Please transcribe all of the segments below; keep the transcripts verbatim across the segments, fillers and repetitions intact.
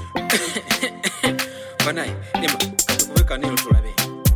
Banai, nema, katukuweka nilo tulabe.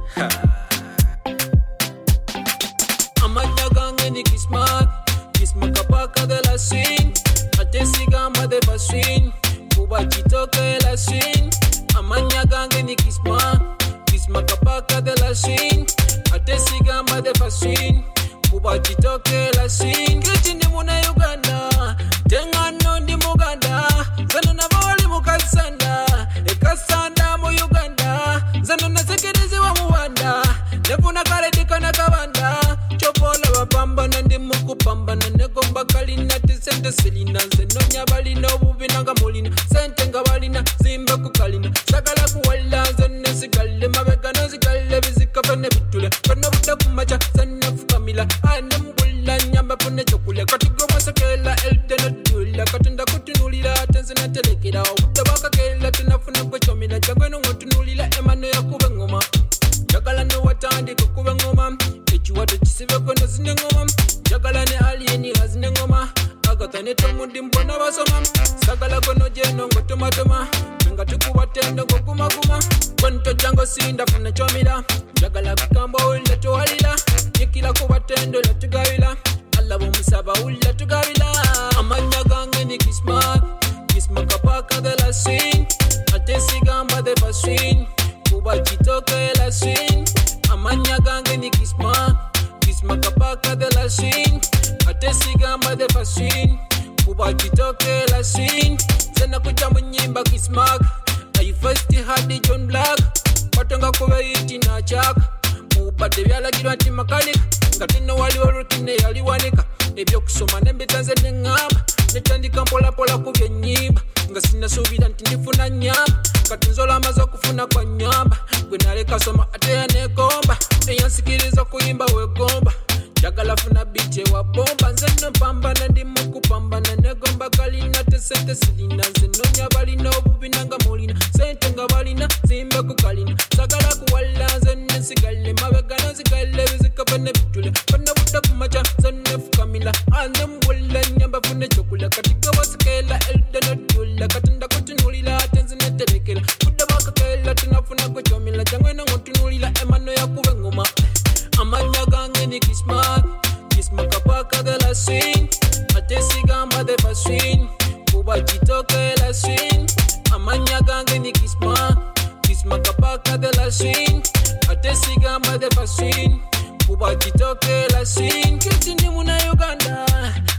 Amanya gange ni kismak, kismaka paka de la swing. Atesi gama de baswin, kuba chitoke la swing. Amanya gange ni kismak, kismaka paka de la swing. Atesi gama de baswin, kuba chitoke la swing. Kiti ndi muna Uganda, tenga no ndi Muganda. Zano na bawali mukasanda, ekasanda mu Uganda. Zano na sekerezi wa Muwanda, nefuna kare dikana kabanda. Chopola wapambana ndi mukupambana, negomba kalina tisente silina. Zeno nyabalina ububinanga mulina, sente nga balina zimba kukalina. Sagala kuwala zene sigale, mabegano sigale bizika pene bitule. Pene buta kumacha zene fukamila, ane mbula nyamba pune chokule. Katigoma sakela elde no dula, katunda kutunulila tenzina telekira. Ubuta baka kela tunafuna kwechomila, chagweno ngotunulila emano ya kube ngoma. Jagala no watandi kukube ngoma, echiwato chisive kweno zine ngoma. Jagala ne alieni hazine ngoma, agatane tomundi mbona basoma. Sagala kono jeno ngotomatoma, nga tukuba tendo ngokuma kuma. Kwento jango sinda funa chomila, jagala kukamba ulle tuwalila. Nikila kuba tendo la tugawila, alabo musaba ulle tugawila. Amanya gange ni kismak, kismaka paka de la swing. Atesi gamba de baswin, kuba chitoke la swing. Amanya gange ni kismak, kismaka paka de la swing. Atesi gamba de baswin, kuba chitoke la swing. Zena kujamu nyimba kismak, ayi first had the John Black. Patonga kuwe iti na chak, mubade vyala girwa ti mechanic. Ngatino wali warukine yali wanika, ebyo kusoma nembitanze nengamba. Netandika mpola pola kubye nyiba, nga sina subira ntinifuna nyamba. Katunzola maza kufuna kwa nyamba, gwenaleka soma ate ya negomba. Eyansikiriza kuyimba wegomba, jagala funa biche wa bomba. Nzeno pambana ndi mukupambana, negomba kalina te sente silina. Zeno nyabalina ububinanga mulina, sente nga balina zimbe kukalina. Sagala kuwala zene sigale, mabegano sigale bizika pene bitule. Pene buta kumacha zene fukamila, ane mbula nyamba fune chokula. Katika wasikela elde no dula, katunda kutunulila tenzine telekela. Kuda baka kela tunafuna kuchomila, jangwena ngotunulila emano ya kube ngoma. Amanya gange ni kismak, kismaka paka de la swing. Atesi gamba de baswin, kuba chitoke la swing. Amanya gange ni kismak, kismaka paka de la swing. Atesi gamba de baswin, kuba chitoke la swing. Kiti ndi muna Uganda,